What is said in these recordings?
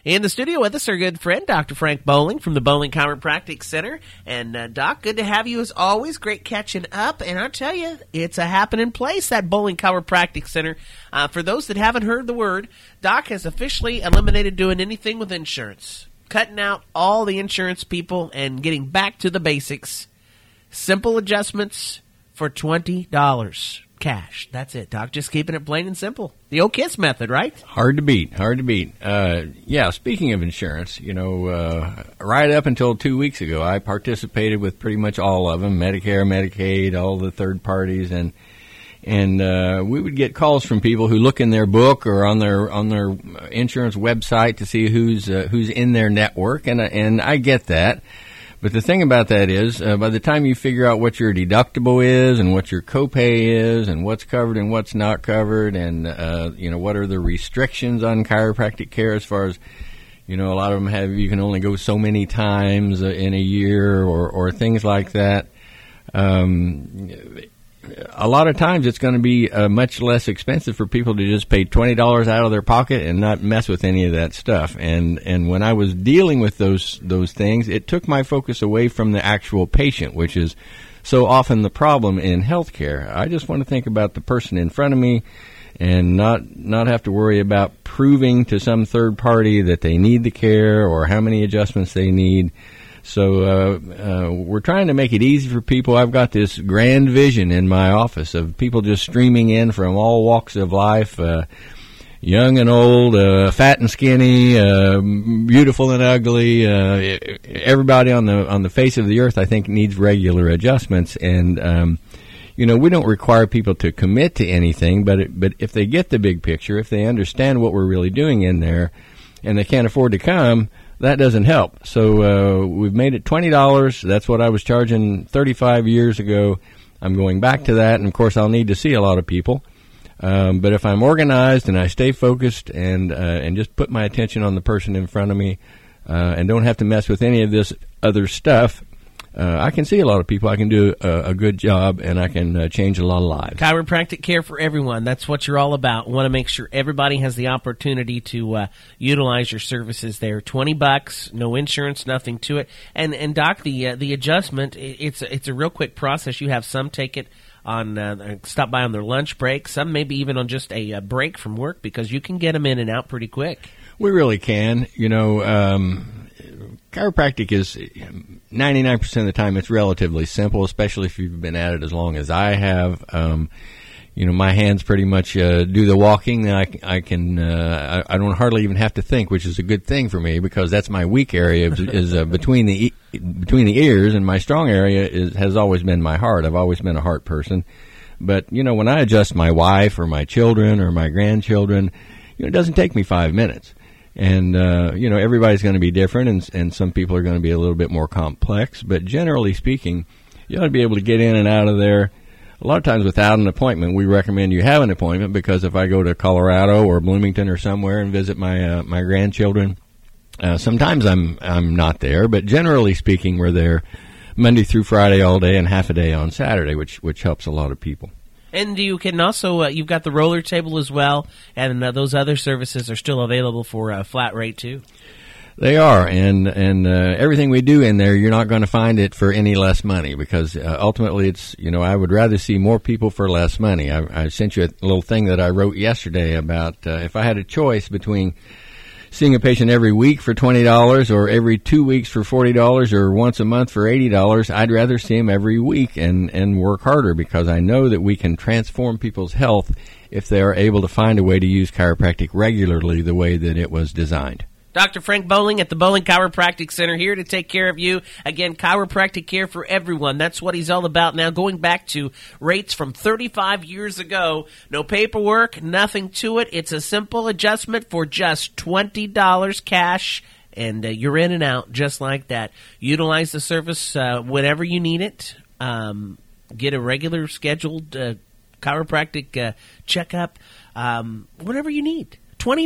In the studio with us, our good friend, Dr. Frank Bowling from the Bowling Chiropractic Center. And, Doc, good to have you as always. Great catching up. And I'll tell you, it's a happening place, that Bowling Chiropractic Center. For those that haven't heard the word, Doc has officially eliminated doing anything with insurance, cutting out all the insurance people and getting back to the basics. Simple adjustments for $20 cash. That's it, Doc. Just keeping it plain and simple. The old KISS method, right? Hard to beat. Yeah, speaking of insurance, right up until 2 weeks ago, I participated with pretty much all of them, Medicare, Medicaid, all the third parties, and we would get calls from people who look in their book or on their insurance website to see who's in their network, and I get that. But the thing about that is, by the time you figure out what your deductible is and what your copay is and what's covered and what's not covered and, what are the restrictions on chiropractic care as far as, a lot of them have, you can only go so many times in a year or things like that. A lot of times it's going to be much less expensive for people to just pay $20 out of their pocket and not mess with any of that stuff. And when I was dealing with those things, it took my focus away from the actual patient, which is so often the problem in healthcare. I just want to think about the person in front of me and not have to worry about proving to some third party that they need the care or how many adjustments they need. So we're trying to make it easy for people. I've got this grand vision in my office of people just streaming in from all walks of life, young and old, fat and skinny, beautiful and ugly. Everybody on the face of the earth, I think, needs regular adjustments. And we don't require people to commit to anything, but if they get the big picture, if they understand what we're really doing in there, and they can't afford to come, that doesn't help. So we've made it $20. That's what I was charging 35 years ago. I'm going back to that, and of course I'll need to see a lot of people. But if I'm organized and I stay focused and just put my attention on the person in front of me and don't have to mess with any of this other stuff, I can see a lot of people. I can do a good job, and I can change a lot of lives. Chiropractic care for everyone. That's what you're all about. Want to make sure everybody has the opportunity to utilize your services there. $20, no insurance, nothing to it. And Doc, the adjustment, it's a real quick process. You have some take it on stop by on their lunch break. Some maybe even on just a break from work, because you can get them in and out pretty quick. We really can. Chiropractic is 99% of the time it's relatively simple, especially if you've been at it as long as I have. My hands pretty much do the walking. I don't hardly even have to think, which is a good thing for me because that's my weak area is between the ears, and my strong area has always been my heart. I've always been a heart person. But when I adjust my wife or my children or my grandchildren, it doesn't take me 5 minutes. And, everybody's going to be different, and some people are going to be a little bit more complex. But generally speaking, you ought to be able to get in and out of there a lot of times without an appointment. We recommend you have an appointment because if I go to Colorado or Bloomington or somewhere and visit my grandchildren, sometimes I'm not there. But generally speaking, we're there Monday through Friday all day and half a day on Saturday, which helps a lot of people. And you can also, you've got the roller table as well, and those other services are still available for a flat rate too. They are, and everything we do in there, you're not going to find it for any less money because ultimately it's, I would rather see more people for less money. I sent you a little thing that I wrote yesterday about if I had a choice between seeing a patient every week for $20 or every 2 weeks for $40 or once a month for $80, I'd rather see him every week and work harder because I know that we can transform people's health if they are able to find a way to use chiropractic regularly the way that it was designed. Dr. Frank Bowling at the Bowling Chiropractic Center here to take care of you. Again, chiropractic care for everyone. That's what he's all about now. Going back to rates from 35 years ago. No paperwork, nothing to it. It's a simple adjustment for just $20 cash, and you're in and out just like that. Utilize the service whenever you need it. Get a regular scheduled chiropractic checkup whenever you need.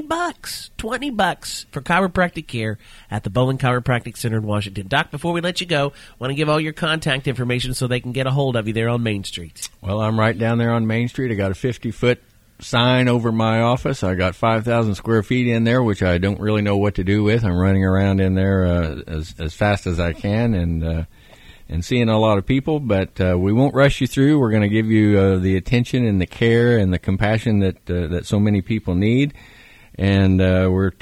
$20 for chiropractic care at the Bowling Chiropractic Center in Washington. Doc, before we let you go, want to give all your contact information so they can get a hold of you there on Main Street. Well, I'm right down there on Main Street. I got a 50-foot sign over my office. I got 5,000 square feet in there, which I don't really know what to do with. I'm running around in there as fast as I can and seeing a lot of people, but we won't rush you through. We're going to give you the attention and the care and the compassion that so many people need. And we're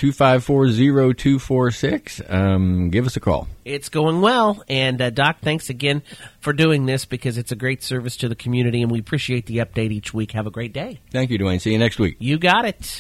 254-0246. Give us a call. It's going well. And, Doc, thanks again for doing this because it's a great service to the community, and we appreciate the update each week. Have a great day. Thank you, Dwayne. See you next week. You got it.